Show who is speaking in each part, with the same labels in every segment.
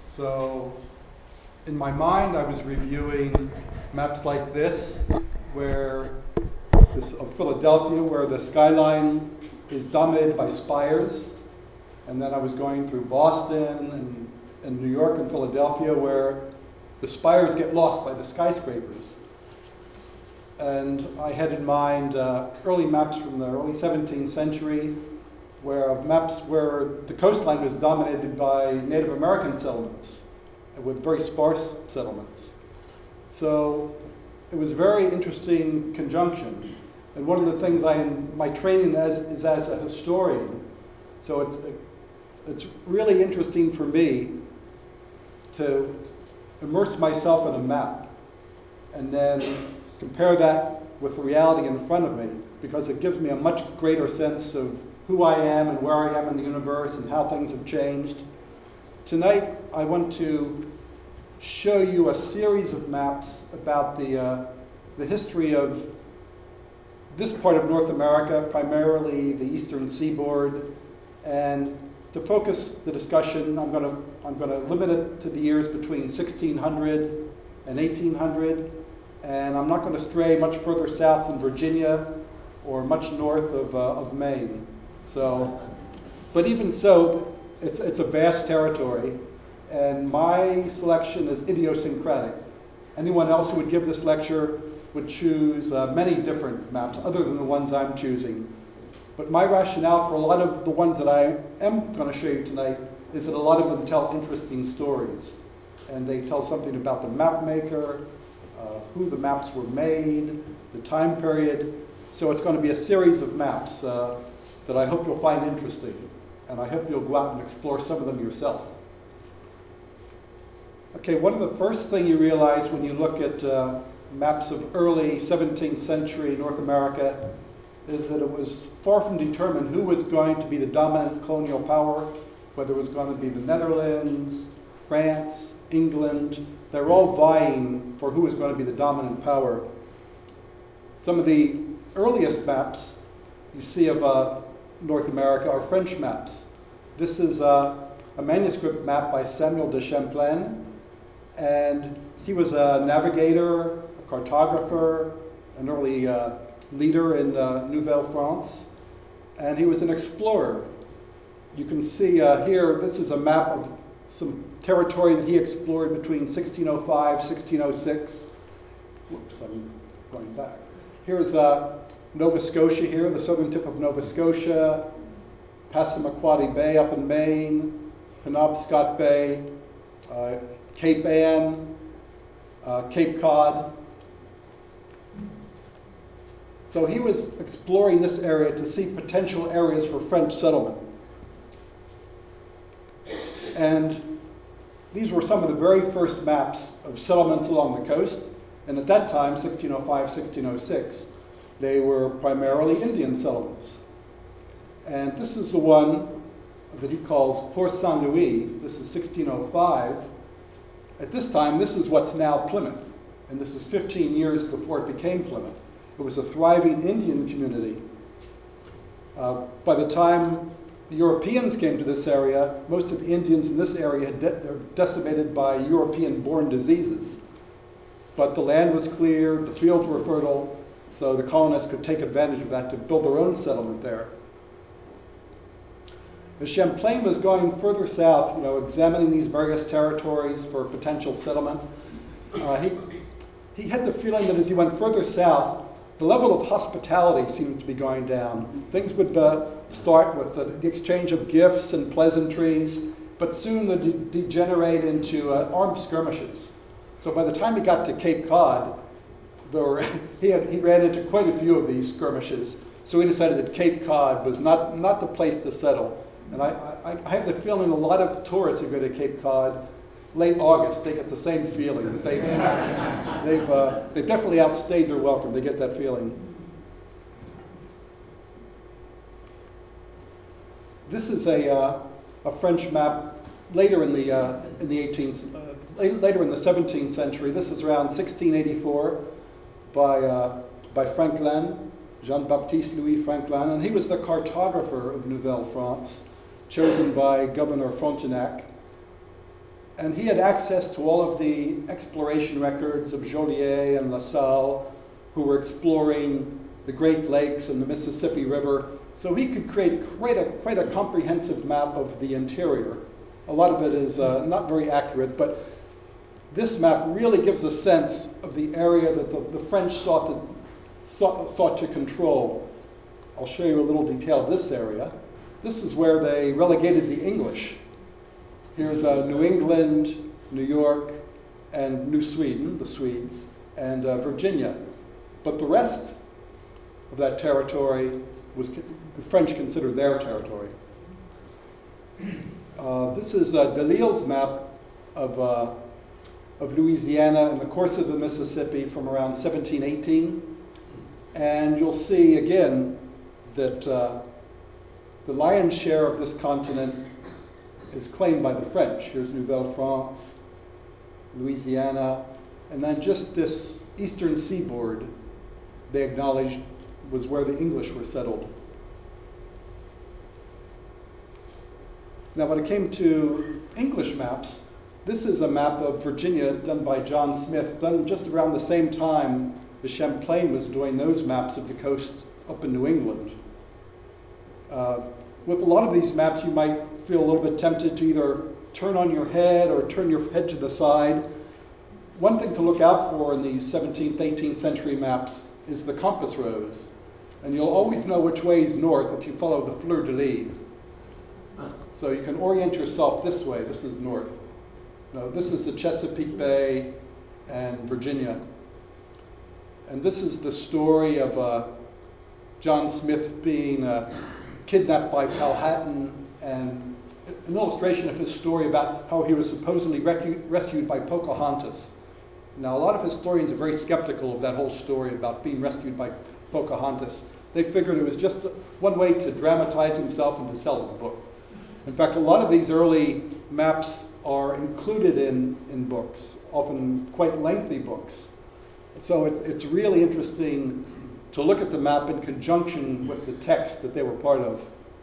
Speaker 1: So in my mind, I was reviewing maps like this, where of Philadelphia, where the skyline is dominated by spires. And then I was going through Boston and New York and Philadelphia, where the spires get lost by the skyscrapers. And I had in mind early maps from the early 17th century, where the coastline was dominated by Native American settlements, with very sparse settlements. So it was a very interesting conjunction. And one of the things my training is as a historian. So it's really interesting for me to immerse myself in a map and then compare that with the reality in front of me, because it gives me a much greater sense of who I am and where I am in the universe and how things have changed. Tonight, I want to show you a series of maps about the history of this part of North America, primarily the eastern seaboard. And to focus the discussion, I'm going to limit it to the years between 1600 and 1800, and I'm not going to stray much further south than Virginia or much north of Maine. So, but even so, it's a vast territory, and my selection is idiosyncratic. Anyone else who would give this lecture would choose many different maps other than the ones I'm choosing. But my rationale for a lot of the ones that I am going to show you tonight is that a lot of them tell interesting stories. And they tell something about the map maker, who the maps were made, the time period. So it's going to be a series of maps that I hope you'll find interesting. And I hope you'll go out and explore some of them yourself. Okay, one of the first things you realize when you look at maps of early 17th century North America is that it was far from determined who was going to be the dominant colonial power, whether it was going to be the Netherlands, France, England. They were all vying for who was going to be the dominant power. Some of the earliest maps you see of North America are French maps. This is a manuscript map by Samuel de Champlain, and he was a navigator, a cartographer, an early leader in Nouvelle France, and he was an explorer. You can see here, this is a map of some territory that he explored between 1605, 1606. Whoops, I'm going back. Here's Nova Scotia here, the southern tip of Nova Scotia, Passamaquoddy Bay up in Maine, Penobscot Bay, Cape Ann, Cape Cod. So he was exploring this area to see potential areas for French settlement. And these were some of the very first maps of settlements along the coast. And at that time, 1605, 1606, they were primarily Indian settlements. And this is the one that he calls Port Saint Louis. This is 1605. At this time, this is what's now Plymouth. And this is 15 years before it became Plymouth. It was a thriving Indian community. By the time the Europeans came to this area, most of the Indians in this area were decimated by European-born diseases. But the land was clear, the fields were fertile, so the colonists could take advantage of that to build their own settlement there. As Champlain was going further south, examining these various territories for potential settlement, he had the feeling that as he went further south, the level of hospitality seemed to be going down. Things would start with the exchange of gifts and pleasantries, but soon they'd degenerate into armed skirmishes. So by the time he got to Cape Cod, he ran into quite a few of these skirmishes. So he decided that Cape Cod was not the place to settle. And I have the feeling a lot of tourists who go to Cape Cod, late August, they get the same feeling. That they've definitely outstayed their welcome. They get that feeling. This is a French map later in the 17th century. This is around 1684 by Franklin, Jean-Baptiste Louis Franklin, and he was the cartographer of Nouvelle France, chosen by Governor Frontenac. And he had access to all of the exploration records of Joliet and La Salle, who were exploring the Great Lakes and the Mississippi River. So he could create quite a comprehensive map of the interior. A lot of it is not very accurate, but this map really gives a sense of the area that the French sought to control. I'll show you a little detail of this area. This is where they relegated the English. Here's New England, New York, and New Sweden, the Swedes, and Virginia. But the rest of that territory was the French considered their territory. This is Delisle's map of Louisiana in the course of the Mississippi from around 1718. And you'll see again that the lion's share of this continent is claimed by the French. Here's Nouvelle-France, Louisiana, and then just this eastern seaboard they acknowledged was where the English were settled. Now when it came to English maps, this is a map of Virginia done by John Smith, done just around the same time as Champlain was doing those maps of the coast up in New England. With a lot of these maps, you might feel a little bit tempted to either turn on your head or turn your head to the side. One thing to look out for in these 17th, 18th century maps is the compass rose. And you'll always know which way is north if you follow the fleur-de-lis. So you can orient yourself this way. This is north. No, this is the Chesapeake Bay and Virginia. And this is the story of John Smith being kidnapped by Powhatan, and an illustration of his story about how he was supposedly rescued by Pocahontas. Now, a lot of historians are very skeptical of that whole story about being rescued by Pocahontas. They figured it was just one way to dramatize himself and to sell his book. In fact, a lot of these early maps are included in books, often quite lengthy books. So it's really interesting to look at the map in conjunction with the text that they were part of.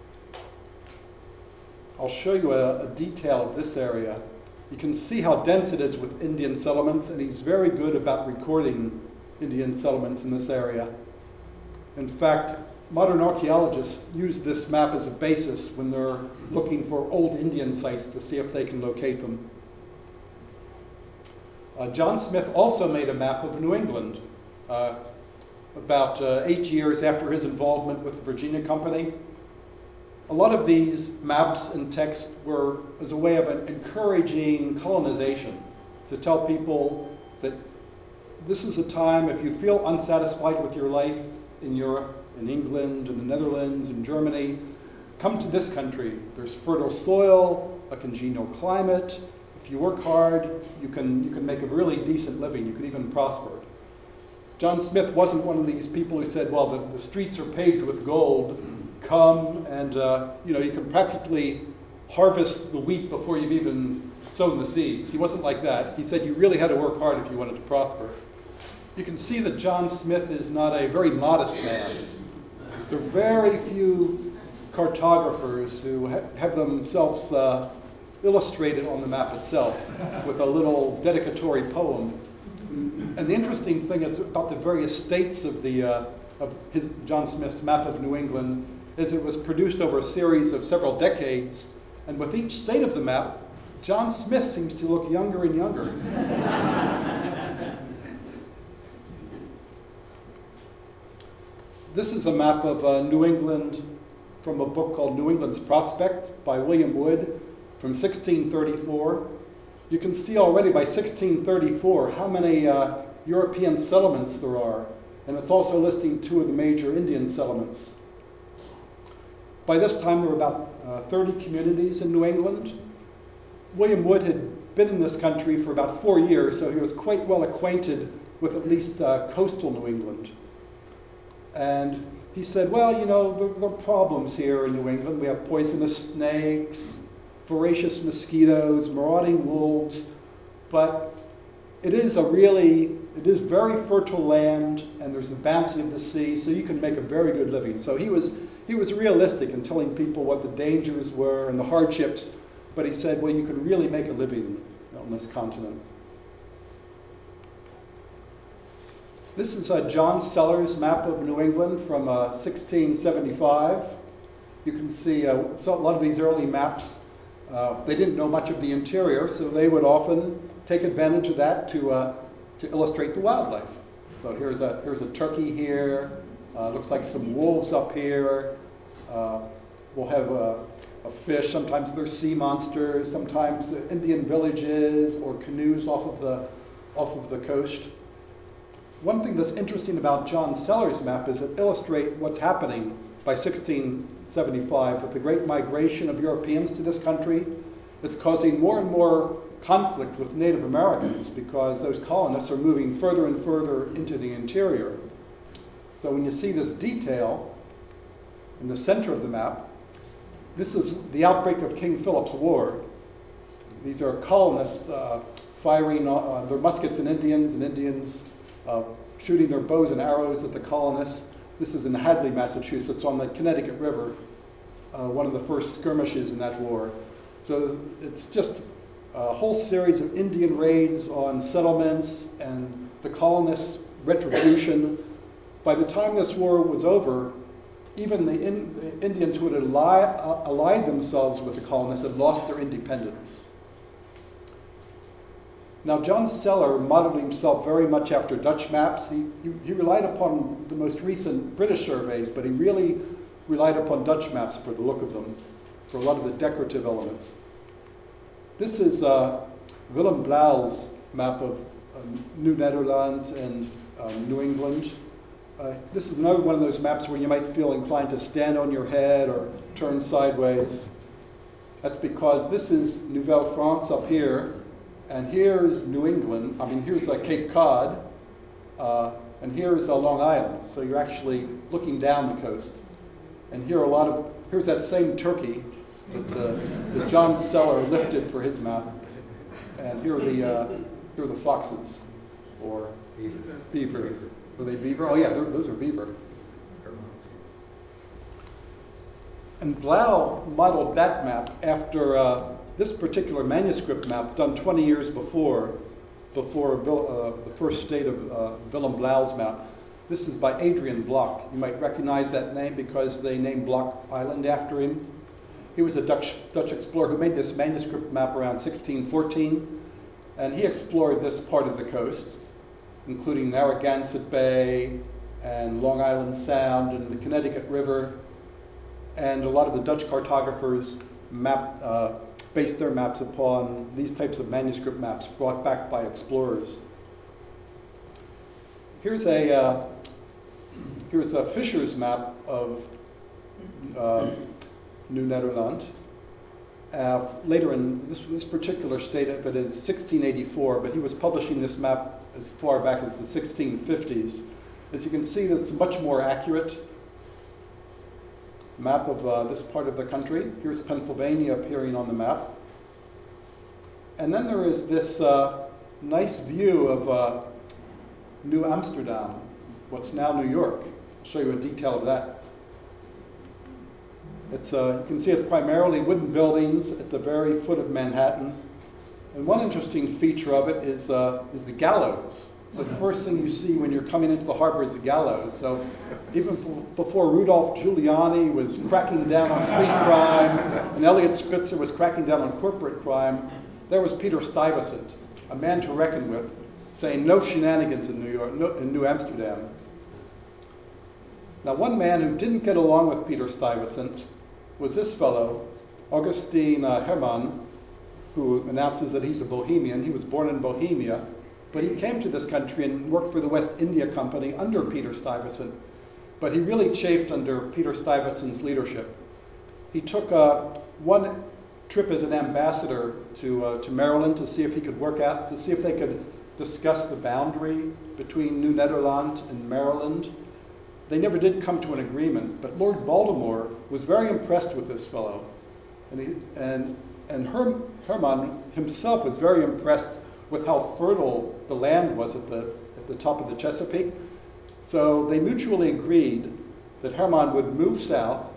Speaker 1: I'll show you a detail of this area. You can see how dense it is with Indian settlements, and he's very good about recording Indian settlements in this area. In fact, modern archaeologists use this map as a basis when they're looking for old Indian sites to see if they can locate them. John Smith also made a map of New England about 8 years after his involvement with the Virginia Company. A lot of these maps and texts were as a way of encouraging colonization, to tell people that this is a time, if you feel unsatisfied with your life in Europe, in England, in the Netherlands, in Germany, come to this country. There's fertile soil, a congenial climate. If you work hard, you can make a really decent living. You can even prosper. John Smith wasn't one of these people who said, well, the streets are paved with gold. Come and you can practically harvest the wheat before you've even sown the seeds. He wasn't like that. He said you really had to work hard if you wanted to prosper. You can see that John Smith is not a very modest man. There are very few cartographers who have themselves illustrated on the map itself with a little dedicatory poem. And the interesting thing is about the various states of John Smith's map of New England is it was produced over a series of several decades, and with each state of the map, John Smith seems to look younger and younger. This is a map of New England from a book called New England's Prospect by William Wood from 1634. You can see already by 1634 how many European settlements there are, and it's also listing 2 of the major Indian settlements. By this time there were about 30 communities in New England. William Wood had been in this country for about 4 years, so he was quite well acquainted with at least coastal New England. And he said, well, there are problems here in New England. We have poisonous snakes, voracious mosquitoes, marauding wolves, but it is very fertile land, and there's the bounty of the sea, so you can make a very good living. So he was realistic in telling people what the dangers were and the hardships, but he said, well, you can really make a living on this continent. This is John Sellers' map of New England from 1675. You can see a lot of these early maps, they didn't know much of the interior, so they would often take advantage of that to illustrate the wildlife. So here's a turkey here, looks like some wolves up here. We'll have a fish, sometimes they're sea monsters, sometimes the Indian villages or canoes off of the coast. One thing that's interesting about John Sellers' map is it illustrates what's happening by 1675 with the great migration of Europeans to this country. It's causing more and more conflict with Native Americans because those colonists are moving further and further into the interior. So when you see this detail in the center of the map, this is the outbreak of King Philip's War. These are colonists firing their muskets at Indians, and Indians shooting their bows and arrows at the colonists. This is in Hadley, Massachusetts, on the Connecticut River, one of the first skirmishes in that war. So it's just a whole series of Indian raids on settlements and the colonists' retribution. By the time this war was over, even the Indians who had allied themselves with the colonists had lost their independence. Now, John Sellers modeled himself very much after Dutch maps. He relied upon the most recent British surveys, but he really relied upon Dutch maps for the look of them, for a lot of the decorative elements. This is Willem Blauw's map of New Netherlands and New England. This is another one of those maps where you might feel inclined to stand on your head or turn sideways. That's because this is Nouvelle France up here, and here's New England. Here's Cape Cod, and here's Long Island. So you're actually looking down the coast. And here's that same turkey that John Sellers lifted for his map. And here are the foxes, or beaver. Were they beaver? Oh yeah, those are beaver. And Blaeu modeled that map after this particular manuscript map done 20 years before the first state of Willem Blauw's map. This is by Adrian Block. You might recognize that name because they named Block Island after him. He was a Dutch explorer who made this manuscript map around 1614, and he explored this part of the coast, including Narragansett Bay and Long Island Sound and the Connecticut River. And a lot of the Dutch cartographers based their maps upon these types of manuscript maps brought back by explorers. Here's a Fisher's map of New Netherland. Later in this particular state of it is 1684, but he was publishing this map as far back as the 1650s. As you can see, it's a much more accurate map of this part of the country. Here's Pennsylvania appearing on the map. And then there is this nice view of New Amsterdam, what's now New York. I'll show you a detail of that. You can see it's primarily wooden buildings at the very foot of Manhattan. And one interesting feature of it is the gallows. So the first thing you see when you're coming into the harbor is the gallows. So even before Rudolph Giuliani was cracking down on street crime and Eliot Spitzer was cracking down on corporate crime, there was Peter Stuyvesant, a man to reckon with, saying no shenanigans in New York, in New Amsterdam. Now, one man who didn't get along with Peter Stuyvesant was this fellow, Augustine Hermann, who announces that he's a Bohemian. He was born in Bohemia, but he came to this country and worked for the West India Company under Peter Stuyvesant. But he really chafed under Peter Stuyvesant's leadership. He took one trip as an ambassador to Maryland to see if he could to see if they could discuss the boundary between New Netherland and Maryland. They never did come to an agreement, but Lord Baltimore was very impressed with this fellow. And Hermann himself was very impressed with how fertile the land was at the top of the Chesapeake. So they mutually agreed that Hermann would move south.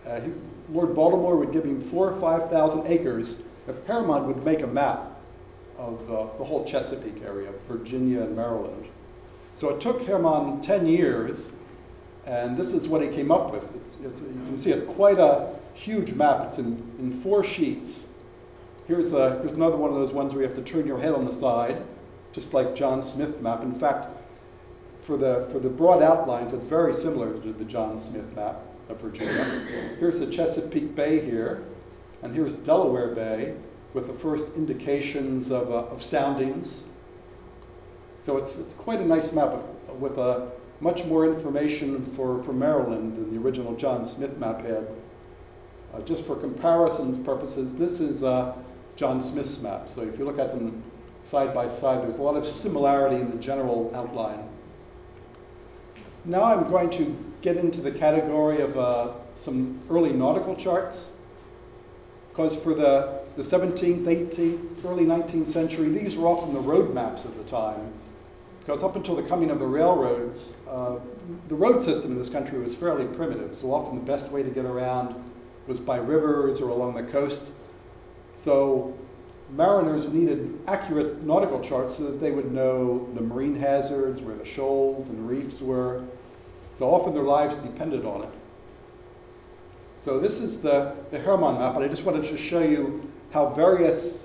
Speaker 1: Lord Baltimore would give him 4,000 or 5,000 acres if Hermann would make a map the whole Chesapeake area, Virginia and Maryland. So it took Hermann 10 years, and this is what he came up with. You can see it's quite a huge map. It's in 4 sheets. Here's another one of those ones where you have to turn your head on the side, just like John Smith map. In fact, for the broad outlines, it's very similar to the John Smith map of Virginia. Here's the Chesapeake Bay here, and here's Delaware Bay with the first indications of soundings. So it's quite a nice map with much more information for Maryland than the original John Smith map had. Just for comparisons purposes, this is John Smith's map. So if you look at them side by side, there's a lot of similarity in the general outline. Now I'm going to get into the category of some early nautical charts, because for the 17th, 18th, early 19th century, these were often the road maps of the time. Because up until the coming of the railroads, the road system in this country was fairly primitive. So often the best way to get around was by rivers or along the coast. So mariners needed accurate nautical charts so that they would know the marine hazards, where the shoals and reefs were. So often their lives depended on it. So this is the Hermann map, and I just wanted to show you how various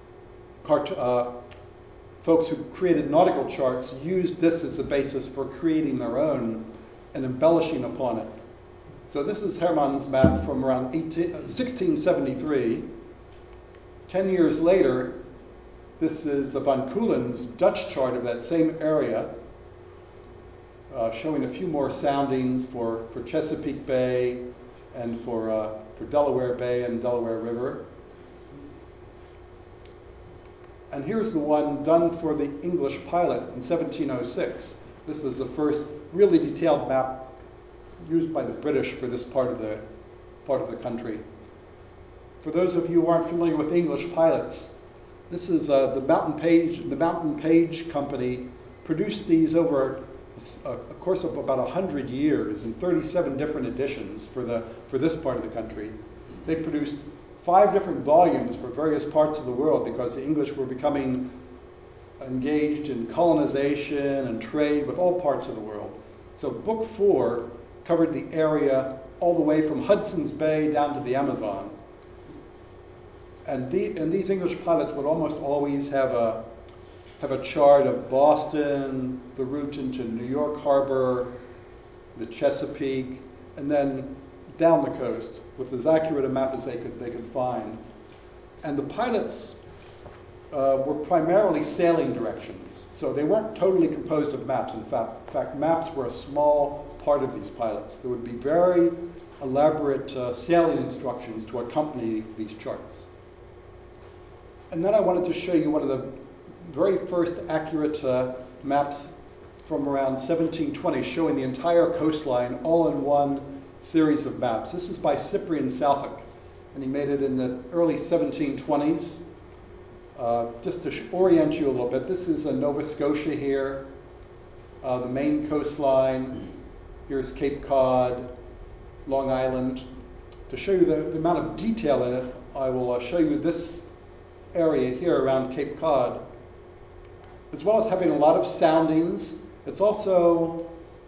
Speaker 1: folks who created nautical charts used this as a basis for creating their own and embellishing upon it. So this is Hermann's map from around 1673. 10 years later, this is Van Coulen's Dutch chart of that same area, showing a few more soundings for Chesapeake Bay and for Delaware Bay and Delaware River. And here's the one done for the English pilot in 1706. This is the first really detailed map used by the British for this part of the country. For those of you who aren't familiar with English pilots, this is the Mountain Page Company produced these over a course of about 100 years in 37 different editions for this part of the country. They produced 5 different volumes for various parts of the world because the English were becoming engaged in colonization and trade with all parts of the world. So book 4 covered the area all the way from Hudson's Bay down to the Amazon. And these English pilots would almost always have a chart of Boston, the route into New York Harbor, the Chesapeake, and then down the coast with as accurate a map as they could find. And the pilots were primarily sailing directions, so they weren't totally composed of maps. In fact, maps were a small part of these pilots. There would be very elaborate sailing instructions to accompany these charts. And then I wanted to show you one of the very first accurate maps from around 1720, showing the entire coastline all in one series of maps. This is by Cyprian Southwick, and he made it in the early 1720s. Just to orient you a little bit, this is Nova Scotia here, the Maine coastline. Here's Cape Cod, Long Island. To show you the amount of detail in it, I will show you this area here around Cape Cod. As well as having a lot of soundings, it's also,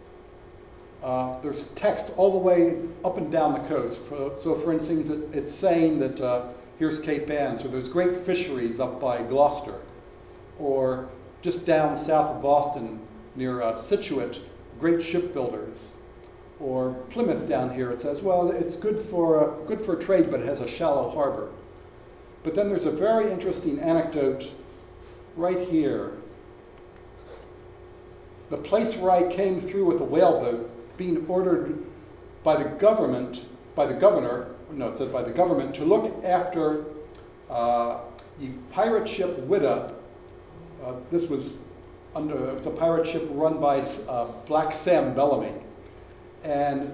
Speaker 1: there's text all the way up and down the coast. So for instance, it's saying that here's Cape Ann, so there's great fisheries up by Gloucester. Or just down south of Boston, near Scituate, great shipbuilders. Or Plymouth down here, it says, well, it's good for trade, but it has a shallow harbor. But then there's a very interesting anecdote right here. The place where I came through with a whaleboat, being ordered by the government, to look after the pirate ship Whydah. This was it was a pirate ship run by Black Sam Bellamy, and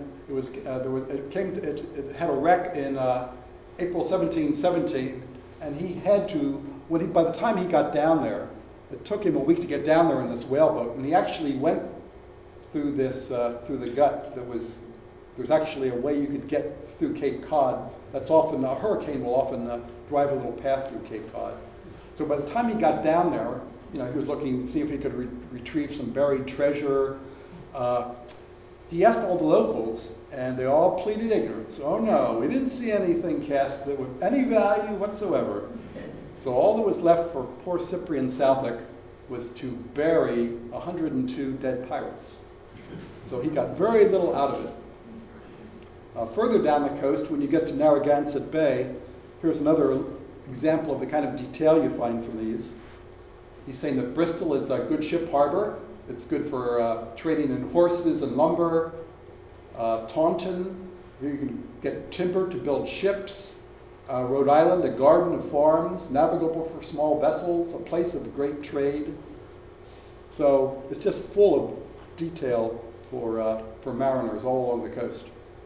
Speaker 1: it had a wreck in April 1717, and he had to, by the time he got down there, it took him a week to get down there in this whaleboat, and he actually went through through the gut. There's actually a way you could get through Cape Cod. That's often, a hurricane will often drive a little path through Cape Cod. So by the time he got down there, he was looking to see if he could retrieve some buried treasure. He asked all the locals, and they all pleaded ignorance. Oh no, we didn't see anything cast that with any value whatsoever. So all that was left for poor Cyprian Southwick was to bury 102 dead pirates. So he got very little out of it. Further down the coast, when you get to Narragansett Bay, here's another example of the kind of detail you find from these. He's saying that Bristol is a good ship harbor. It's good for trading in horses and lumber. Taunton, you can get timber to build ships. Rhode Island, a garden of farms, navigable for small vessels, a place of great trade. So it's just full of detail for mariners all along the coast.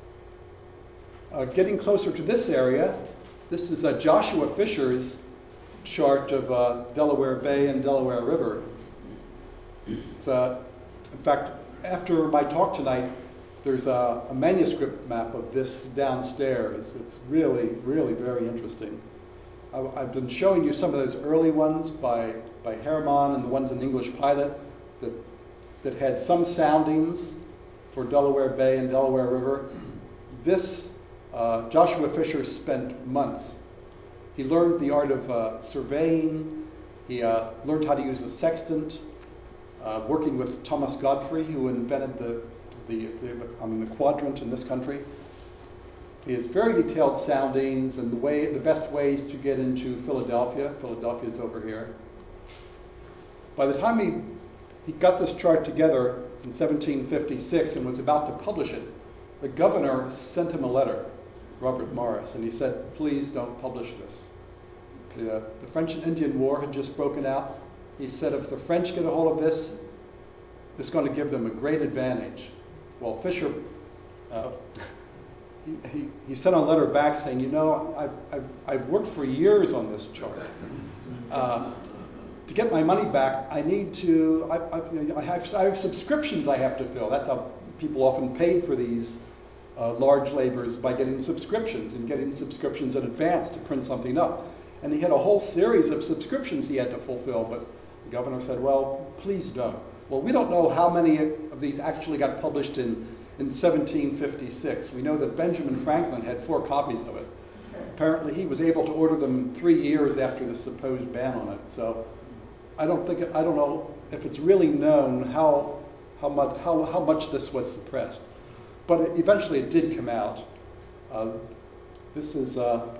Speaker 1: Getting closer to this area, this is Joshua Fisher's chart of Delaware Bay and Delaware River. It's, in fact, after my talk tonight, there's a manuscript map of this downstairs. It's really, really very interesting. I've been showing you some of those early ones by Hermann and the ones in English Pilot that had some soundings for Delaware Bay and Delaware River. This, Joshua Fisher spent months. He learned the art of surveying. He learned how to use a sextant, working with Thomas Godfrey, who invented the quadrant in this country. He has very detailed soundings and the best ways to get into Philadelphia. Philadelphia is over here. By the time he got this chart together in 1756 and was about to publish it, the governor sent him a letter, Robert Morris, and he said, please don't publish this. The French and Indian War had just broken out. He said, if the French get a hold of this, it's going to give them a great advantage. Well, Fisher, he sent a letter back saying, I've worked for years on this chart. To get my money back, I need to, I have subscriptions I have to fill. That's how people often paid for these large labors, by getting subscriptions and getting subscriptions in advance to print something up. And he had a whole series of subscriptions he had to fulfill, but the governor said, well, please don't. Well, we don't know how many of these actually got published in 1756. We know that Benjamin Franklin had 4 copies of it. Apparently he was able to order them 3 years after the supposed ban on it. So I don't know if it's really known how much this was suppressed. But eventually it did come out. This is a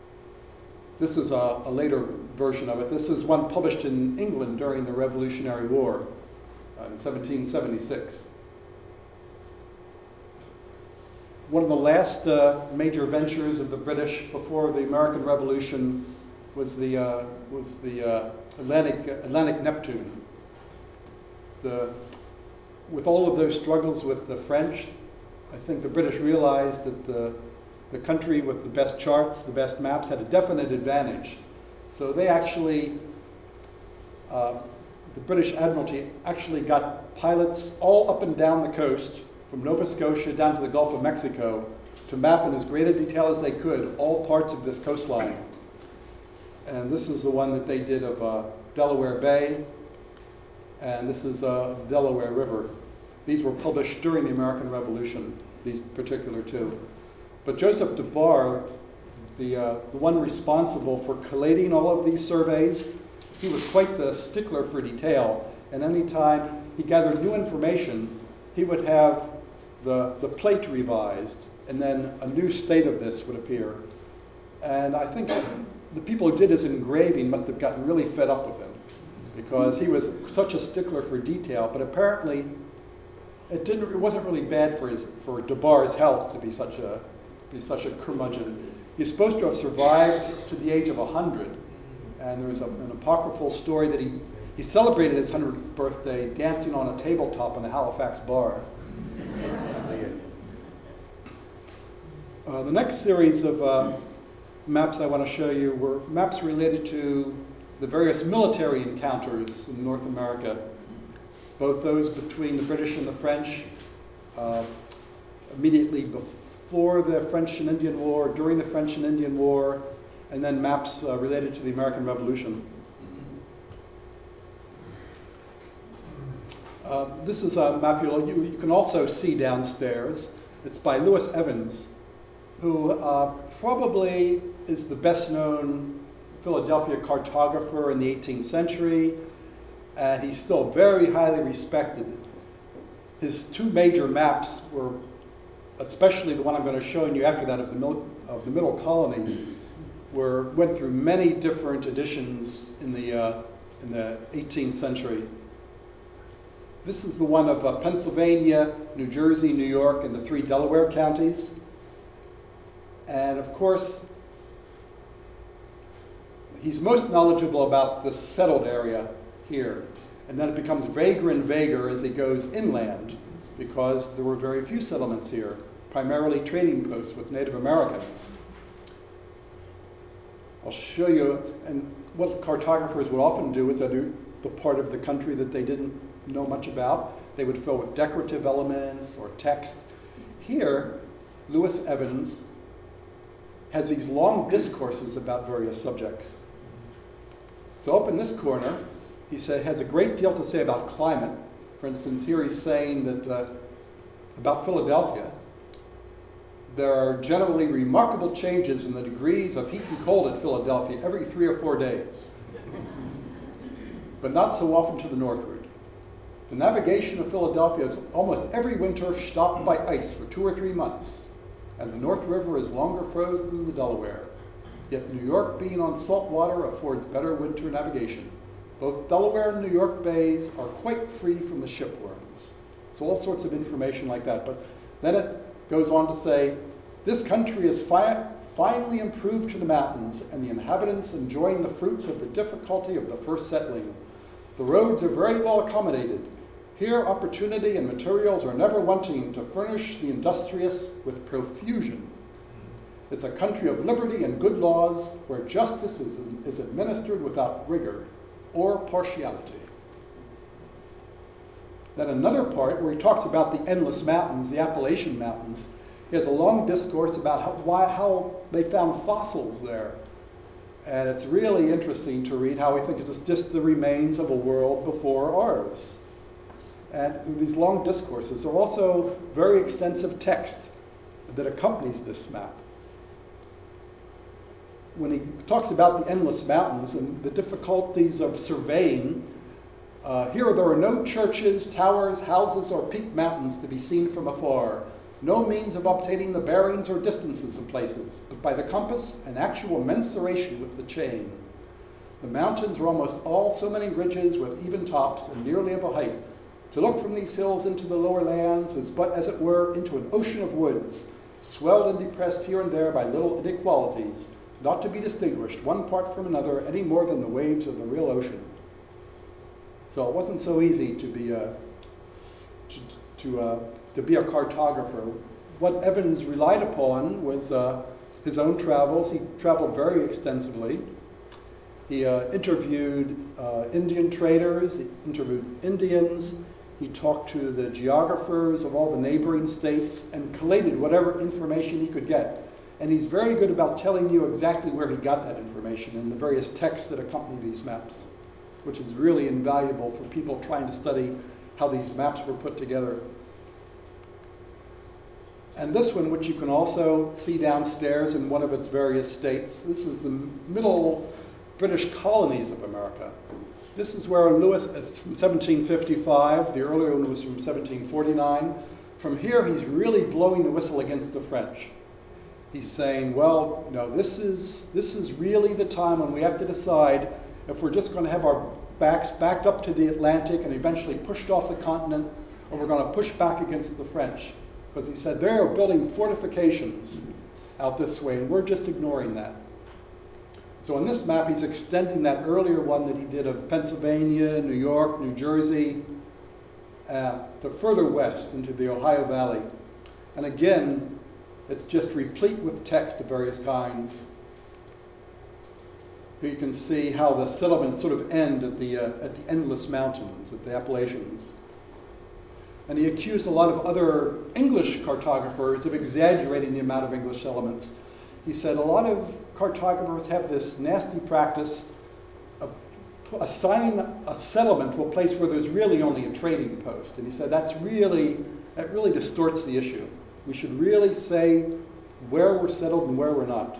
Speaker 1: later version of it. This is one published in England during the Revolutionary War in 1776. One of the last major ventures of the British before the American Revolution was the Atlantic Neptune. With all of those struggles with the French, I think the British realized that the country with the best charts, the best maps, had a definite advantage. So they actually, the British Admiralty actually got pilots all up and down the coast, from Nova Scotia down to the Gulf of Mexico, to map in as great a detail as they could all parts of this coastline. And this is the one that they did of Delaware Bay, and this is Delaware River. These were published during the American Revolution, these particular two. But Joseph Dubar, the one responsible for collating all of these surveys, he was quite the stickler for detail. And any time he gathered new information, he would have the plate revised, and then a new state of this would appear. And I think the people who did his engraving must have gotten really fed up with him, because he was such a stickler for detail. But apparently, it wasn't really bad for Dubar's health to be such a curmudgeon. He's supposed to have survived to the age of 100, and there was an apocryphal story that he celebrated his 100th birthday dancing on a tabletop in a Halifax bar. The next series of maps I want to show you were maps related to the various military encounters in North America, both those between the British and the French, immediately before the French and Indian War, during the French and Indian War, and then maps related to the American Revolution. This is a map you can also see downstairs. It's by Lewis Evans, who probably is the best known Philadelphia cartographer in the 18th century, and he's still very highly respected. His two major maps were, especially the one I'm going to show you after that of the Middle Colonies, went through many different editions in the 18th century. This is the one of Pennsylvania, New Jersey, New York, and the 3 Delaware counties. And of course, he's most knowledgeable about the settled area here. And then it becomes vaguer and vaguer as he goes inland, because there were very few settlements here, primarily trading posts with Native Americans. I'll show you, and what cartographers would often do is they do the part of the country that they didn't know much about. They would fill with decorative elements or text. Here, Lewis Evans has these long discourses about various subjects. So up in this corner, he has a great deal to say about climate. For instance, here he's saying that about Philadelphia, there are generally remarkable changes in the degrees of heat and cold at Philadelphia every 3 or 4 days, but not so often to the northward. The navigation of Philadelphia is almost every winter stopped by ice for 2 or 3 months, and the North River is longer frozen than the Delaware. Yet New York, being on salt water, affords better winter navigation. Both Delaware and New York bays are quite free from the shipworms. So all sorts of information like that. But then it goes on to say, this country is finely improved to the mountains, and the inhabitants enjoying the fruits of the difficulty of the first settling. The roads are very well accommodated. Here opportunity and materials are never wanting to furnish the industrious with profusion. It's a country of liberty and good laws, where justice is administered without rigor or partiality. Then another part where he talks about the endless mountains, the Appalachian Mountains. He has a long discourse about how they found fossils there. And it's really interesting to read how he thinks it's just the remains of a world before ours. And these long discourses are also very extensive text that accompanies this map. When he talks about the endless mountains and the difficulties of surveying, here there are no churches, towers, houses, or peaked mountains to be seen from afar. No means of obtaining the bearings or distances of places, but by the compass and actual mensuration with the chain. The mountains are almost all so many ridges with even tops and nearly of a height. To look from these hills into the lower lands is but, as it were, into an ocean of woods, swelled and depressed here and there by little inequalities, not to be distinguished one part from another any more than the waves of the real ocean. So it wasn't so easy to be a cartographer. What Evans relied upon was his own travels. He traveled very extensively. He interviewed Indian traders, he interviewed Indians, he talked to the geographers of all the neighboring states and collated whatever information he could get. And he's very good about telling you exactly where he got that information in the various texts that accompany these maps, which is really invaluable for people trying to study how these maps were put together. And this one, which you can also see downstairs in one of its various states, this is the middle British colonies of America. This is where Lewis, it's from 1755, the earlier one was from 1749. From here, he's really blowing the whistle against the French. He's saying, well, no, this is really the time when we have to decide if we're just going to have our backs backed up to the Atlantic and eventually pushed off the continent, or we're going to push back against the French. Because he said they're building fortifications out this way, and we're just ignoring that. So on this map, he's extending that earlier one that he did of Pennsylvania, New York, New Jersey, to further west into the Ohio Valley. And again, it's just replete with text of various kinds. Here you can see how the settlements sort of end at the endless mountains, at the Appalachians. And he accused a lot of other English cartographers of exaggerating the amount of English settlements. He said a lot of cartographers have this nasty practice of assigning a settlement to a place where there's really only a trading post. And he said that really distorts the issue. We should really say where we're settled and where we're not.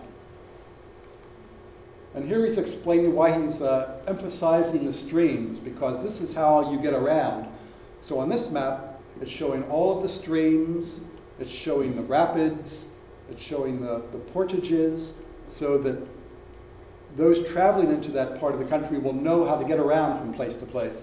Speaker 1: And here he's explaining why he's emphasizing the streams, because this is how you get around. So on this map, it's showing all of the streams, it's showing the rapids, it's showing the portages, so that those traveling into that part of the country will know how to get around from place to place.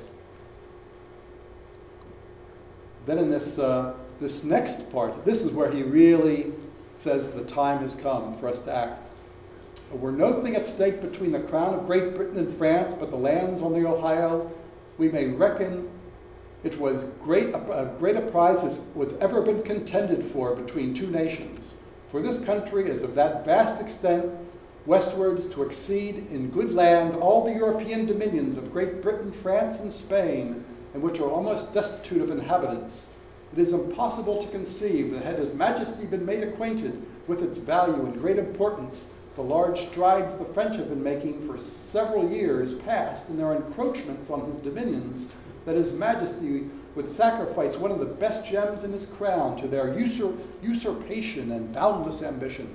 Speaker 1: Then in this next part, this is where he really says the time has come for us to act. Were nothing at stake between the crown of Great Britain and France, but the lands on the Ohio, we may reckon it was a greater prize as was ever been contended for between two nations. For this country is of that vast extent westwards to exceed in good land all the European dominions of Great Britain, France, and Spain, and which are almost destitute of inhabitants. It is impossible to conceive that had His Majesty been made acquainted with its value and great importance, the large strides the French have been making for several years past in their encroachments on his dominions, that His Majesty would sacrifice one of the best gems in his crown to their usurpation and boundless ambition.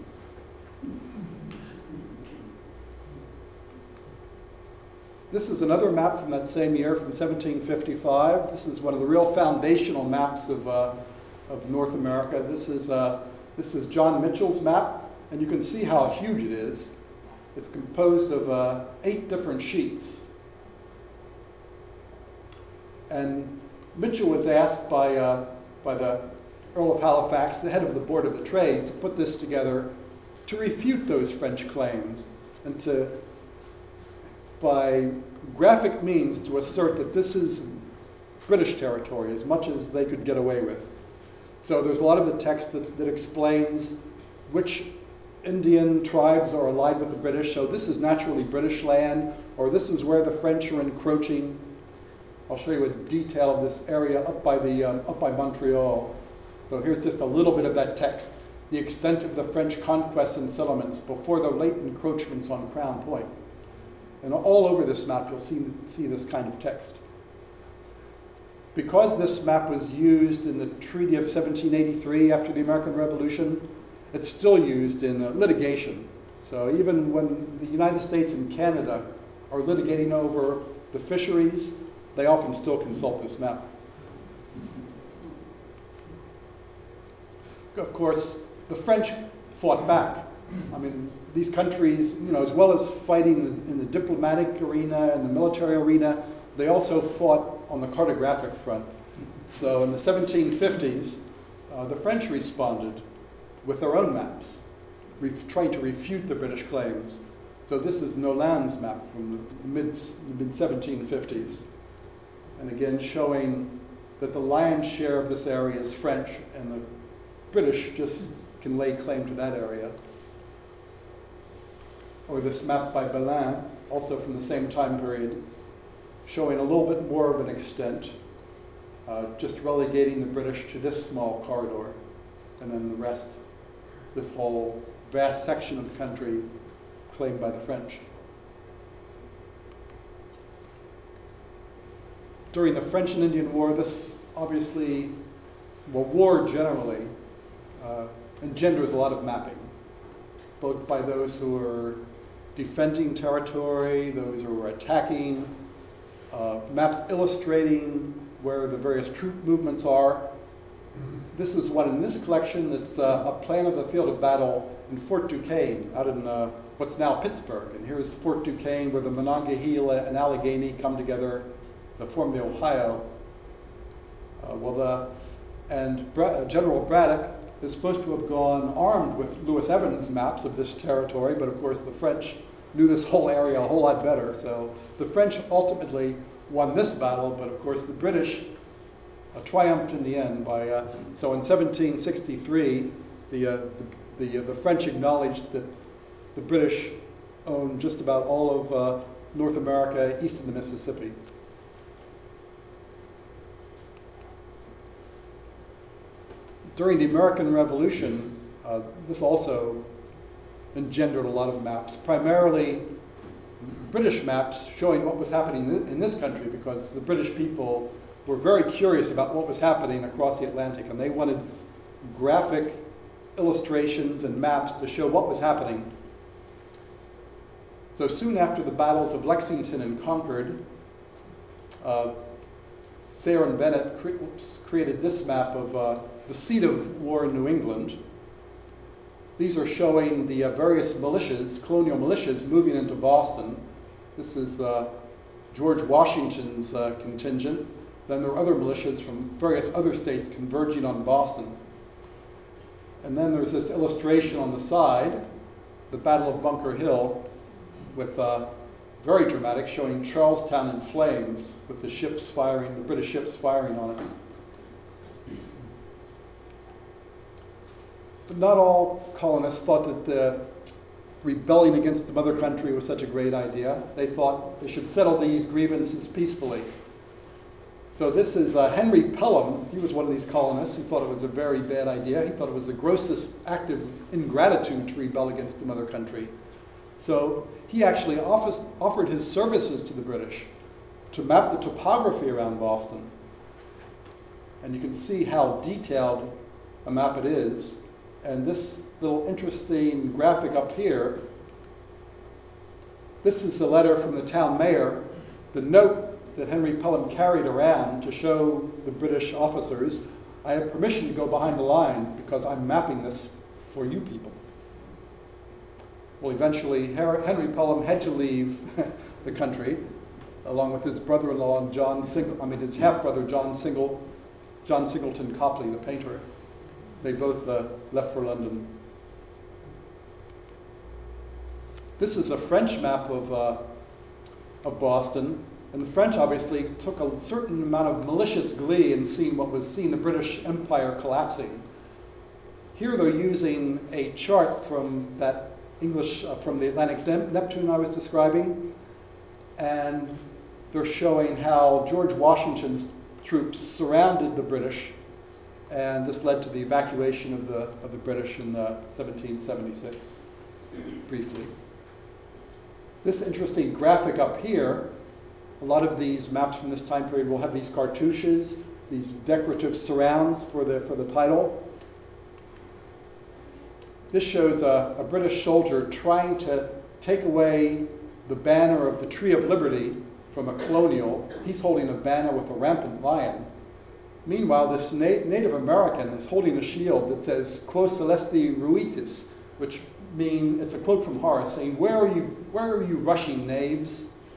Speaker 1: This is another map from that same year, from 1755. This is one of the real foundational maps of North America. This is John Mitchell's map, and you can see how huge it is. It's composed of 8 different sheets. And Mitchell was asked by the Earl of Halifax, the head of the Board of the Trade, to put this together to refute those French claims and to, by graphic means, to assert that this is British territory as much as they could get away with. So there's a lot of the text that explains which Indian tribes are allied with the British. So this is naturally British land, or this is where the French are encroaching. I'll show you a detail of this area up by Montreal. So here's just a little bit of that text. The extent of the French conquests and settlements before the late encroachments on Crown Point. And all over this map you'll see this kind of text. Because this map was used in the Treaty of 1783 after the American Revolution, it's still used in litigation. So even when the United States and Canada are litigating over the fisheries, they often still consult this map. Of course, the French fought back. I mean, these countries, as well as fighting in the diplomatic arena and the military arena, they also fought on the cartographic front. So in the 1750s, the French responded with their own maps, trying to refute the British claims. So this is Noland's map from the mid-1750s. And again, showing that the lion's share of this area is French, and the British just can lay claim to that area. Or this map by Belin, also from the same time period, showing a little bit more of an extent, just relegating the British to this small corridor, and then the rest, this whole vast section of the country claimed by the French. During the French and Indian War, this obviously, war generally, engenders a lot of mapping, both by those who are defending territory, those who are attacking, maps illustrating where the various troop movements are. This is one in this collection that's a plan of the field of battle in Fort Duquesne, out in what's now Pittsburgh. And here's Fort Duquesne, where the Monongahela and Allegheny come together to form the Ohio. General Braddock is supposed to have gone armed with Lewis Evans' maps of this territory, but of course the French knew this whole area a whole lot better. So the French ultimately won this battle, but of course the British triumphed in the end. So in 1763, the French acknowledged that the British owned just about all of North America east of the Mississippi. During the American Revolution, this also engendered a lot of maps. Primarily, British maps showing what was happening in this country, because the British people were very curious about what was happening across the Atlantic, and they wanted graphic illustrations and maps to show what was happening. So soon after the battles of Lexington and Concord, Sayre and Bennett created this map of the seat of war in New England. These are showing the various militias, colonial militias, moving into Boston. This is George Washington's contingent. Then there are other militias from various other states converging on Boston. And then there's this illustration on the side, the Battle of Bunker Hill, with very dramatic, showing Charlestown in flames with the ships firing, the British ships firing on it. But not all colonists thought that rebelling against the mother country was such a great idea. They thought they should settle these grievances peacefully. So this is Henry Pelham. He was one of these colonists who thought it was a very bad idea. He thought it was the grossest act of ingratitude to rebel against the mother country. So he actually offered his services to the British to map the topography around Boston. And you can see how detailed a map it is. And this little interesting graphic up here, this is a letter from the town mayor, the note that Henry Pelham carried around to show the British officers, I have permission to go behind the lines because I'm mapping this for you people. Well, eventually Henry Pelham had to leave the country, along with his brother-in-law his half-brother John Singleton Copley, the painter. They both left for London. This is a French map of Boston, and the French obviously took a certain amount of malicious glee in seeing the British Empire collapsing. Here they're using a chart from that from the Atlantic Neptune I was describing, and they're showing how George Washington's troops surrounded the British, and this led to the evacuation of the British in 1776, briefly. This interesting graphic up here, a lot of these maps from this time period will have these cartouches, these decorative surrounds for the title. This shows a British soldier trying to take away the banner of the Tree of Liberty from a colonial. He's holding a banner with a rampant lion. Meanwhile, this Native American is holding a shield that says Quo Celesti Ruitis, which means, it's a quote from Horace saying, where are you rushing, knaves?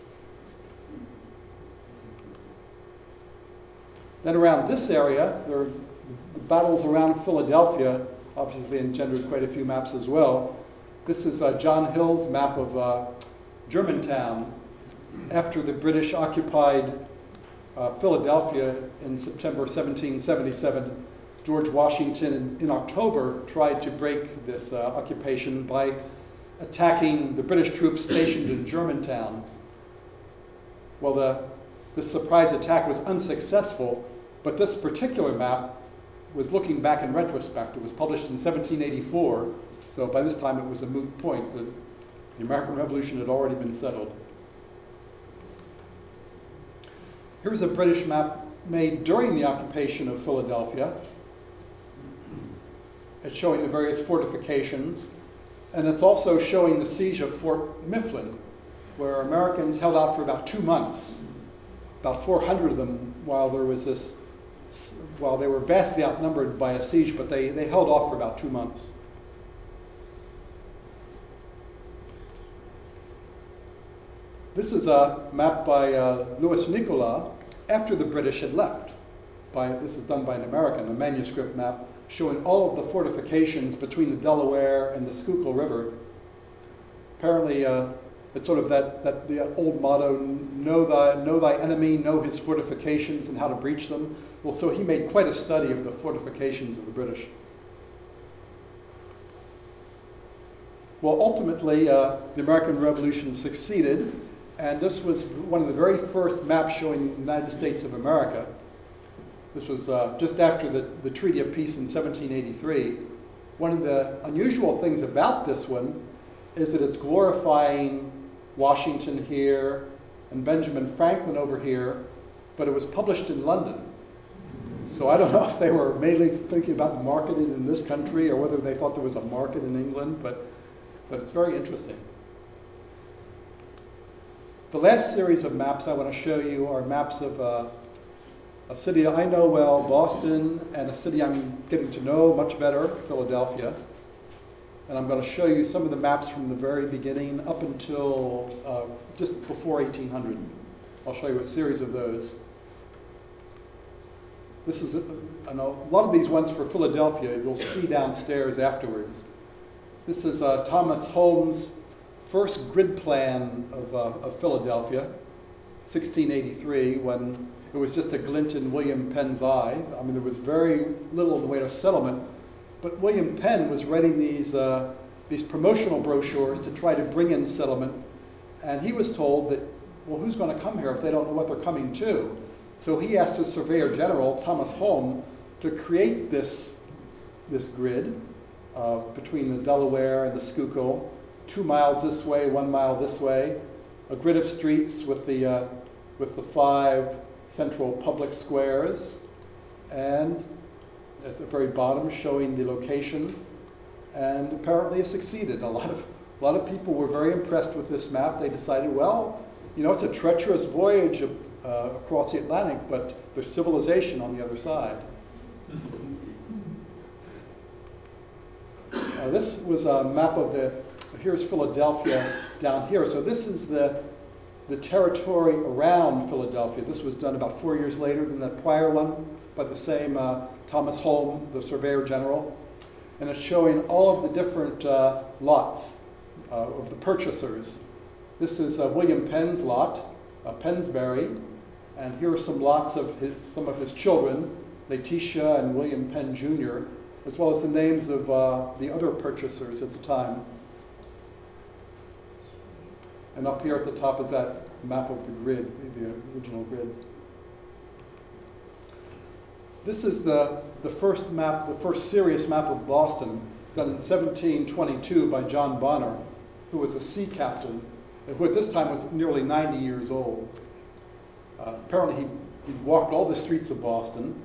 Speaker 1: Then around this area, there are the battles around Philadelphia, obviously engendered quite a few maps as well. This is John Hill's map of Germantown after the British occupied Philadelphia in September 1777. George Washington in October tried to break this occupation by attacking the British troops stationed in Germantown. Well, the surprise attack was unsuccessful, but this particular map was looking back in retrospect. It was published in 1784, so by this time it was a moot point. The American Revolution had already been settled. Here's a British map made during the occupation of Philadelphia. It's showing the various fortifications, and it's also showing the siege of Fort Mifflin, where Americans held out for about 2 months, about 400 of them, while they were vastly outnumbered by a siege, but they held off for about 2 months. This is a map by Louis Nicolas after the British had left. This is done by an American, a manuscript map showing all of the fortifications between the Delaware and the Schuylkill River. Apparently, it's sort of the old motto, know thy enemy, know his fortifications and how to breach them. Well, so he made quite a study of the fortifications of the British. Well, ultimately, the American Revolution succeeded, and this was one of the very first maps showing the United States of America. This was just after the Treaty of Peace in 1783. One of the unusual things about this one is that it's glorifying Washington here, and Benjamin Franklin over here, but it was published in London. So I don't know if they were mainly thinking about marketing in this country or whether they thought there was a market in England, but it's very interesting. The last series of maps I want to show you are maps of a city I know well, Boston, and a city I'm getting to know much better, Philadelphia. And I'm going to show you some of the maps from the very beginning up until just before 1800. I'll show you a series of those. This is, I know, a lot of these ones for Philadelphia you'll see downstairs afterwards. This is Thomas Holmes' first grid plan of Philadelphia, 1683, when it was just a glint in William Penn's eye. I mean, there was very little in the way of settlement. But William Penn was writing these promotional brochures to try to bring in settlement, and he was told that, well, who's going to come here if they don't know what they're coming to? So he asked the Surveyor General, Thomas Holme, to create this grid between the Delaware and the Schuylkill, 2 miles this way, 1 mile this way, a grid of streets with the 5 central public squares, and at the very bottom showing the location, and apparently it succeeded. A lot of people were very impressed with this map. They decided, well, you know, it's a treacherous voyage across the Atlantic, but there's civilization on the other side. This was a map of here's Philadelphia down here. So this is the territory around Philadelphia. This was done about 4 years later than the prior one by the same Thomas Holme, the Surveyor General. And it's showing all of the different lots of the purchasers. This is William Penn's lot, Pennsbury, and here are some lots of some of his children, Letitia and William Penn Jr., as well as the names of the other purchasers at the time. And up here at the top is that map of the grid, the original grid. This is the first map, the first serious map of Boston, done in 1722 by John Bonner, who was a sea captain, who at this time was nearly 90 years old. Apparently he walked all the streets of Boston.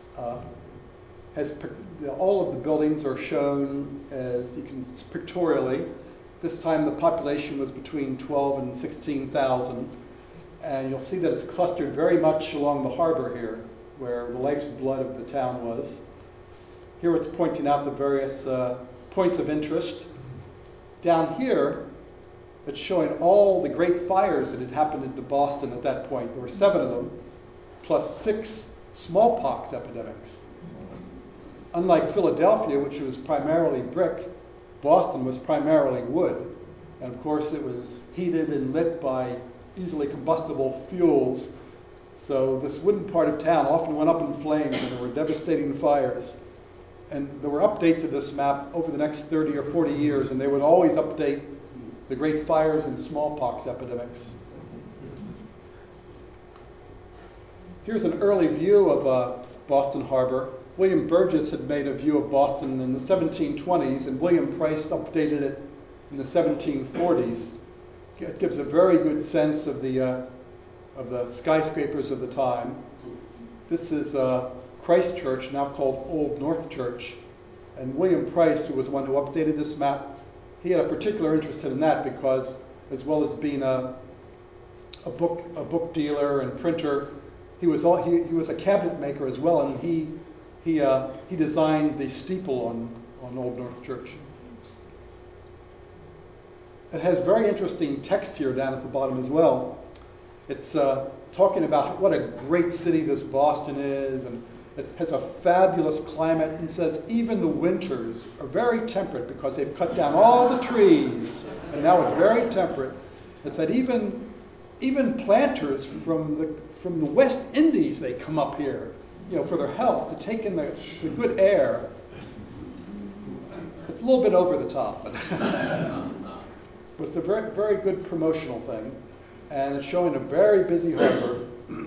Speaker 1: All of the buildings are shown as you can pictorially. This time the population was between 12 and 16,000, and you'll see that it's clustered very much along the harbor here, where the life's blood of the town was. Here it's pointing out the various points of interest. Down here, it's showing all the great fires that had happened into Boston at that point. There were 7 of them, plus 6 smallpox epidemics. Unlike Philadelphia, which was primarily brick, Boston was primarily wood. And of course it was heated and lit by easily combustible fuels. So this wooden part of town often went up in flames, and there were devastating fires. And there were updates of this map over the next 30 or 40 years, and they would always update the great fires and smallpox epidemics. Here's an early view of Boston Harbor. William Burgess had made a view of Boston in the 1720s, and William Price updated it in the 1740s. It gives a very good sense of the skyscrapers of the time. This is Christ Church, now called Old North Church. And William Price, who was the one who updated this map, he had a particular interest in that because, as well as being a book dealer and printer, he was a cabinet maker as well, and he designed the steeple on Old North Church. It has very interesting text here down at the bottom as well. It's talking about what a great city this Boston is, and it has a fabulous climate. And says even the winters are very temperate because they've cut down all the trees, and now it's very temperate. It said even planters from the West Indies, they come up here, for their health, to take in the good air. It's a little bit over the top, but it's a very, very good promotional thing. And it's showing a very busy harbor.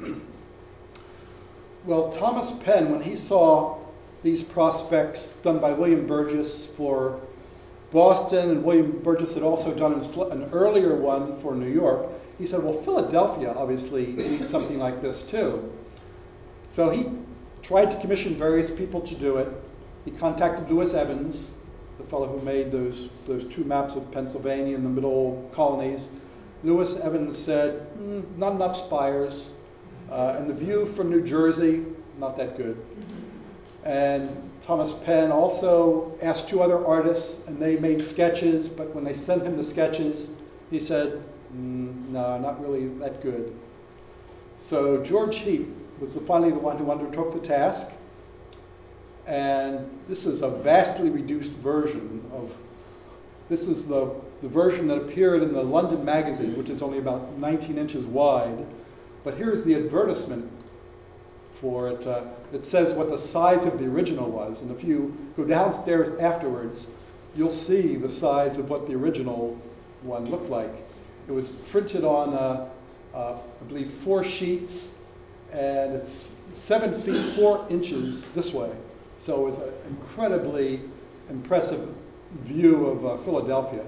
Speaker 1: Well, Thomas Penn, when he saw these prospects done by William Burgess for Boston, and William Burgess had also done an earlier one for New York. He said, well, Philadelphia obviously needs something like this too. So he tried to commission various people to do it. He contacted Lewis Evans, the fellow who made those two maps of Pennsylvania and the middle colonies. Lewis Evans said, not enough spires, and the view from New Jersey, not that good. And Thomas Penn also asked two other artists, and they made sketches, but when they sent him the sketches, he said, no, not really that good. So George Heap was finally the one who undertook the task, and this is a vastly reduced version of, this is the version that appeared in the London Magazine, which is only about 19 inches wide, but here's the advertisement for it. It says what the size of the original was, and if you go downstairs afterwards, you'll see the size of what the original one looked like. It was printed on, I believe, 4 sheets, and it's 7 feet 4 inches this way. So it was an incredibly impressive view of Philadelphia.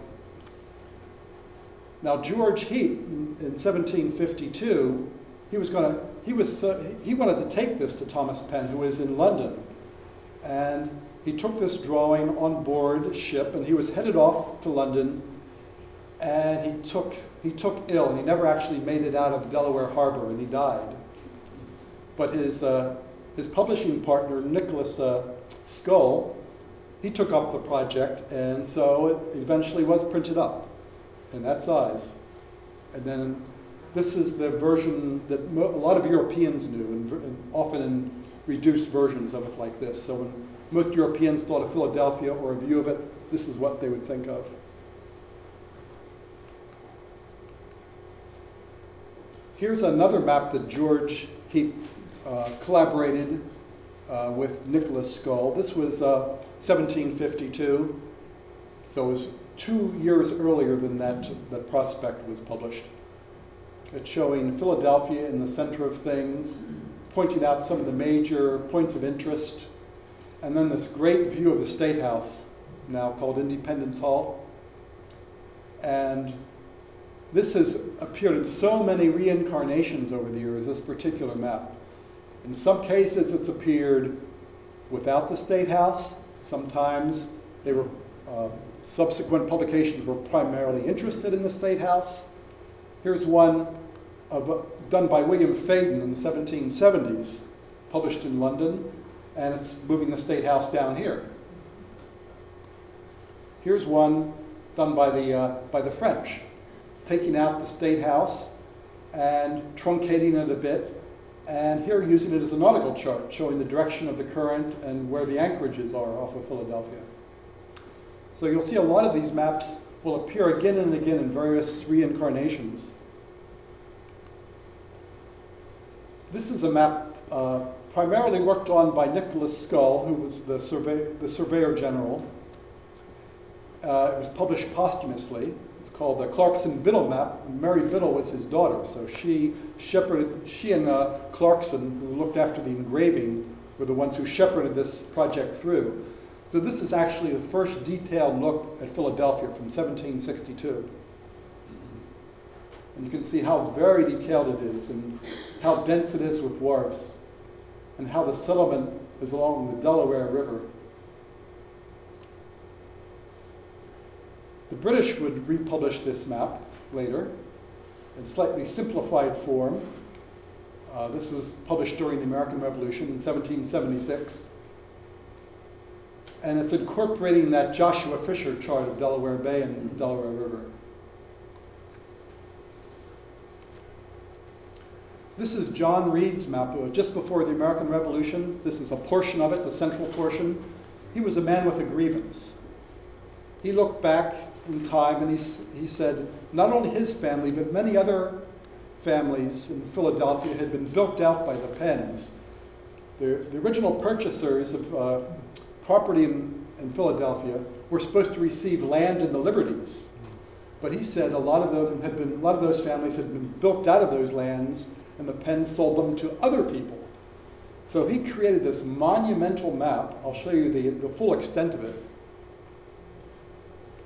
Speaker 1: Now George Heap, in 1752, he wanted to take this to Thomas Penn, who was in London, and he took this drawing on board ship, and he was headed off to London, and he took ill, and he never actually made it out of Delaware Harbor, and he died. But his publishing partner, Nicholas Scull, he took up the project, and so it eventually was printed up in that size. And then this is the version that a lot of Europeans knew, and often in reduced versions of it like this. So when most Europeans thought of Philadelphia or a view of it, this is what they would think of. Here's another map that George Heap collaborated with Nicholas Scull. This was 1752, so it was 2 years earlier than that prospect was published. It's showing Philadelphia in the center of things, pointing out some of the major points of interest, and then this great view of the State House, now called Independence Hall. And this has appeared in so many reincarnations over the years, this particular map. In some cases it's appeared without the State House. Sometimes they were subsequent publications were primarily interested in the State House. Here's one done by William Faden in the 1770s, published in London, and it's moving the State House down here. Here's one done by the French, taking out the State House and truncating it a bit, and here using it as a nautical chart, showing the direction of the current and where the anchorages are off of Philadelphia. So you'll see a lot of these maps will appear again and again in various reincarnations. This is a map primarily worked on by Nicholas Scull, who was the Surveyor General. It was published posthumously. It's called the Clarkson-Biddle map. Mary Biddle was his daughter, so she and Clarkson, who looked after the engraving, were the ones who shepherded this project through. So this is actually the first detailed look at Philadelphia from 1762. And you can see how very detailed it is, and how dense it is with wharfs, and how the settlement is along the Delaware River. The British would republish this map later in slightly simplified form. This was published during the American Revolution in 1776. And it's incorporating that Joshua Fisher chart of Delaware Bay and the Delaware River. This is John Reed's map, just before the American Revolution. This is a portion of it, the central portion. He was a man with a grievance. He looked back in time and he said not only his family, but many other families in Philadelphia had been built out by the Penns. The original purchasers of property in Philadelphia were supposed to receive land in the Liberties. But he said a lot of those families had been built out of those lands, and the Penns sold them to other people. So he created this monumental map. I'll show you the full extent of it.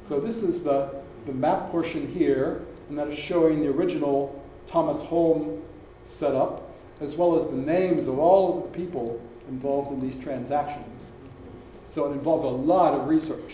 Speaker 1: So this is the map portion here, and that is showing the original Thomas Holm setup, as well as the names of all of the people involved in these transactions. So it involved a lot of research.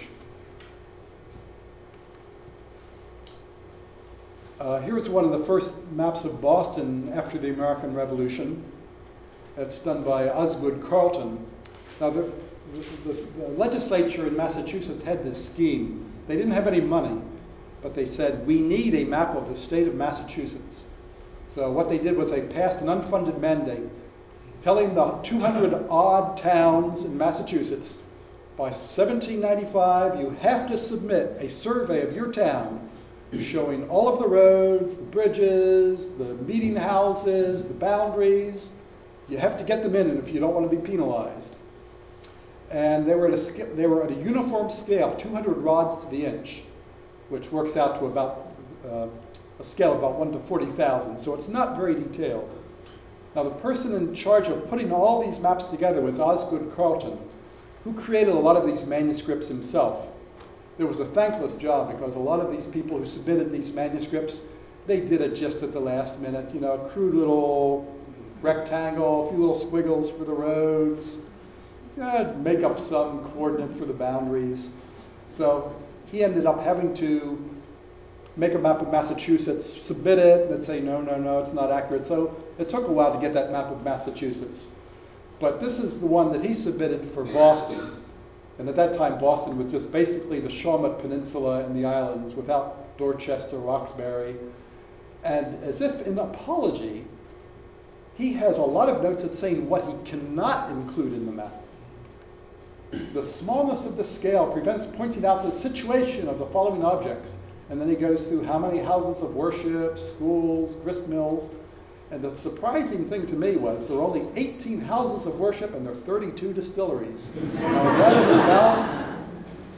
Speaker 1: Here's one of the first maps of Boston after the American Revolution. It's done by Osgood Carleton. Now, the legislature in Massachusetts had this scheme. They didn't have any money, but they said, we need a map of the state of Massachusetts. So what they did was they passed an unfunded mandate telling the 200-odd towns in Massachusetts, by 1795, you have to submit a survey of your town showing all of the roads, the bridges, the meeting houses, the boundaries. You have to get them in if you don't want to be penalized. And they were at a uniform scale, 200 rods to the inch, which works out to about a scale of about 1 to 40,000. So it's not very detailed. Now the person in charge of putting all these maps together was Osgood Carleton, who created a lot of these manuscripts himself. It was a thankless job because a lot of these people who submitted these manuscripts, they did it just at the last minute, you know, a crude little rectangle, a few little squiggles for the roads, make up some coordinate for the boundaries. So he ended up having to make a map of Massachusetts, submit it, and they'd say, no, it's not accurate. So it took a while to get that map of Massachusetts. But this is the one that he submitted for Boston. And at that time, Boston was just basically the Shawmut Peninsula and the islands without Dorchester, Roxbury. And as if in apology, he has a lot of notes at saying what he cannot include in the map. The smallness of the scale prevents pointing out the situation of the following objects. And then he goes through how many houses of worship, schools, grist mills. And the surprising thing to me was there are only 18 houses of worship and there are 32 distilleries. Now, that is a balance.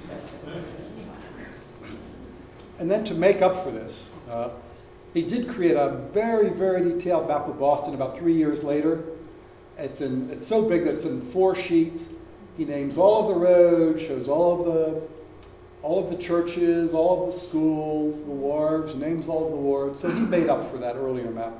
Speaker 1: And then to make up for this, he did create a very, very detailed map of Boston about 3 years later. It's so big that it's in 4 sheets. He names all of the roads, shows all of the churches, all of the schools, the wharves, names all of the wards. So he made up for that earlier map.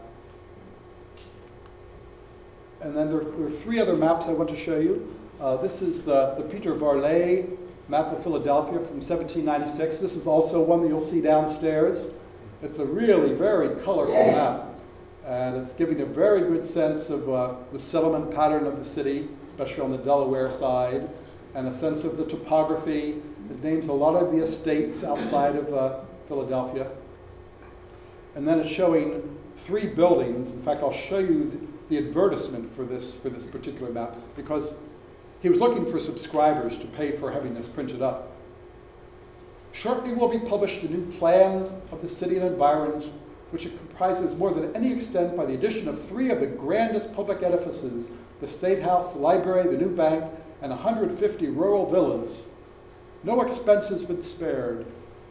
Speaker 1: And then there are 3 other maps I want to show you. This is the Peter Varley map of Philadelphia from 1796. This is also one that you'll see downstairs. It's a really very colorful map. And it's giving a very good sense of the settlement pattern of the city, especially on the Delaware side, and a sense of the topography. It names a lot of the estates outside of Philadelphia. And then it's showing 3 buildings. In fact, I'll show you the advertisement for this particular map, because he was looking for subscribers to pay for having this printed up. Shortly will be published a new plan of the city and environs, which it comprises more than any extent by the addition of 3 of the grandest public edifices, the State House, the Library, the new bank, and 150 rural villas. No expense has been spared.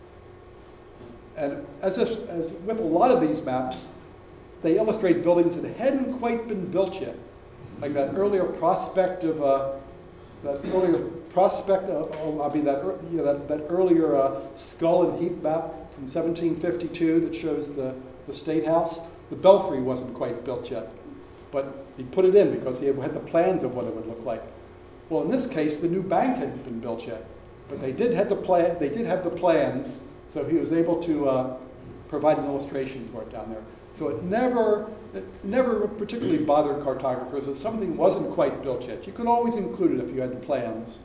Speaker 1: And as with a lot of these maps, they illustrate buildings that hadn't quite been built yet, like that earlier prospect of that earlier Skull and Heath map from 1752 that shows the State House. The Belfry wasn't quite built yet, but he put it in because he had the plans of what it would look like. Well, in this case, the new bank hadn't been built yet, but they did have the plans, so he was able to provide an illustration for it down there. So it never particularly bothered cartographers if something wasn't quite built yet. You could always include it if you had the plans.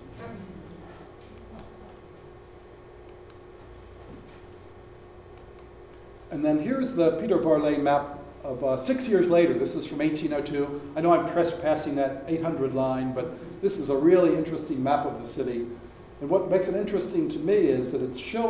Speaker 1: And then here's the Peter Varley map of 6 years later. This is from 1802. I know I'm trespassing that 800 line, but this is a really interesting map of the city. And what makes it interesting to me is that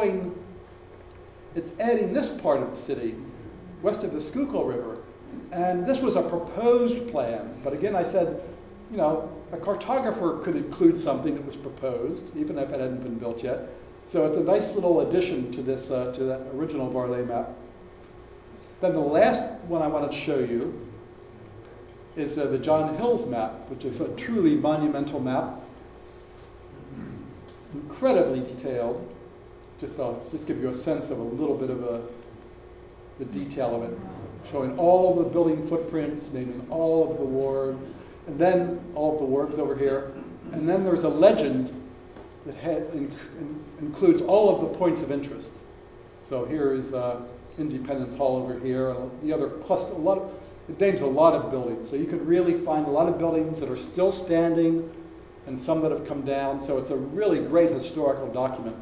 Speaker 1: it's adding this part of the city, west of the Schuylkill River. And this was a proposed plan. But again, I said, you know, a cartographer could include something that was proposed, even if it hadn't been built yet. So it's a nice little addition to this, to that original Varley map. Then the last one I want to show you is the John Hills map, which is a truly monumental map, incredibly detailed, just give you a sense of a little bit of the detail of it, showing all the building footprints, naming all of the wards, and then all of the wards over here. And then there's a legend that includes all of the points of interest. So here is Independence Hall over here, and the other cluster. It names a lot of buildings, so you could really find a lot of buildings that are still standing, and some that have come down. So it's a really great historical document.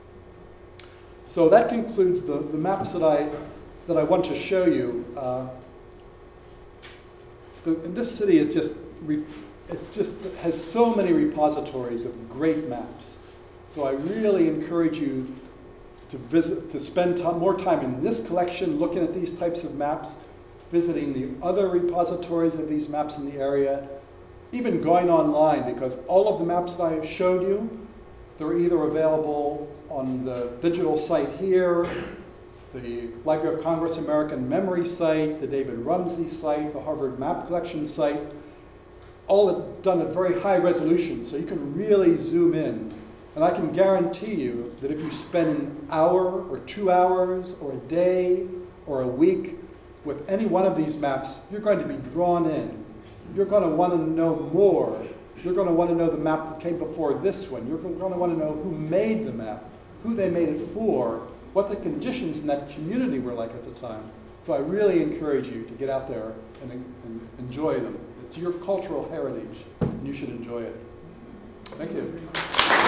Speaker 1: So that concludes the maps that I want to show you. This city is it has so many repositories of great maps. So I really encourage you to spend more time in this collection looking at these types of maps, visiting the other repositories of these maps in the area, even going online, because all of the maps that I showed you, they're either available on the digital site here, the Library of Congress American Memory site, the David Rumsey site, the Harvard Map Collection site, all done at very high resolution, so you can really zoom in. And I can guarantee you that if you spend an hour or 2 hours or a day or a week with any one of these maps, you're going to be drawn in. You're going to want to know more. You're going to want to know the map that came before this one. You're going to want to know who made the map, who they made it for, what the conditions in that community were like at the time. So I really encourage you to get out there and enjoy them. It's your cultural heritage, and you should enjoy it. Thank you.